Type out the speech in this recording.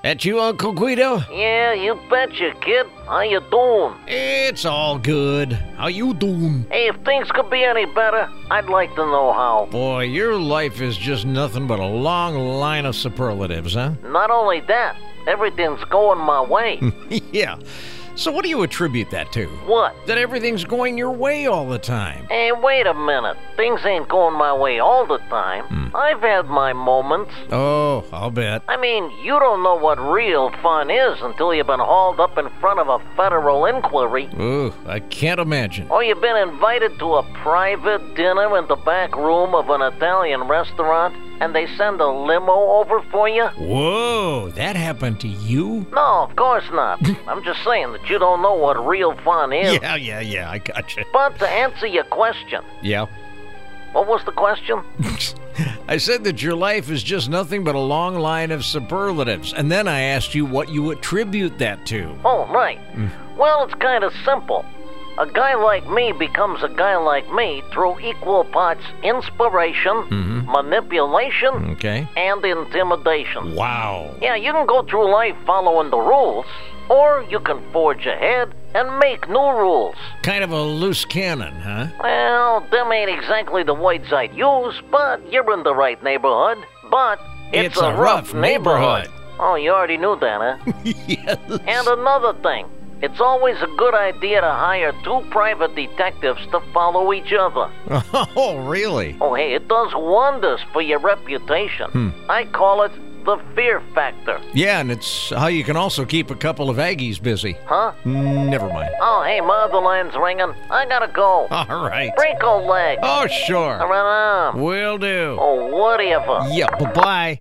That you, Uncle Guido? Yeah, you betcha, kid. How you doing? It's all good. How you doing? Hey, if things could be any better, I'd like to know how. Boy, your life is just nothing but a long line of superlatives, huh? Not only that, everything's going my way. Yeah. So what do you attribute that to? What? That everything's going your way all the time. Hey, wait a minute. Things ain't going my way all the time. I've had my moments. Oh, I'll bet. I mean, you don't know what real fun is until you've been hauled up in front of a federal inquiry. Ooh, I can't imagine. Or you've been invited to a private dinner in the back room of an Italian restaurant, and they send a limo over for you? Whoa, that happened to you? No, of course not. I'm just saying that you don't know what real fun is. Yeah, I gotcha. But to answer your question, Yeah. what was the question? I said that your life is just nothing but a long line of superlatives, and then I asked you what you attribute that to. Oh, right. Well, it's kind of simple. A guy like me becomes a guy like me through equal parts inspiration, manipulation, Okay. and intimidation. Wow. Yeah, you can go through life following the rules, or you can forge ahead and make new rules. Kind of a loose cannon, huh? Well, them ain't exactly the words I'd use, but you're in the right neighborhood. But it's a rough neighborhood. Oh, you already knew that, huh? Yes. And another thing, it's always a good idea to hire two private detectives to follow each other. Oh, really? Oh, hey, it does wonders for your reputation. I call it the fear factor. Yeah, and it's how you can also keep a couple of Aggies busy. Huh? Never mind. Oh, hey, my other line's ringing. I gotta go. All right. Break a leg. Oh, sure. Around arm. Will do. Oh, whatever. Yeah, bye-bye.